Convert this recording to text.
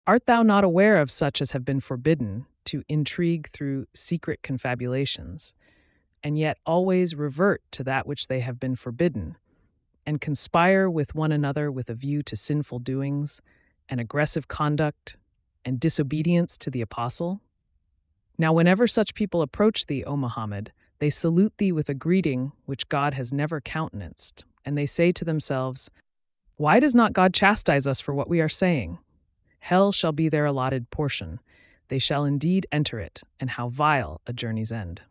Art thou not aware of such as have been forbidden to intrigue through secret confabulations, and yet always revert to that which they have been forbidden, and conspire with one another with a view to sinful doings, and aggressive conduct, and disobedience to the apostle? Now, whenever such people approach thee, O Muhammad, they salute thee with a greeting which God has never countenanced, and they say to themselves, why does not God chastise us for what we are saying? Hell shall be their allotted portion. They shall indeed enter it, and how vile a journey's end.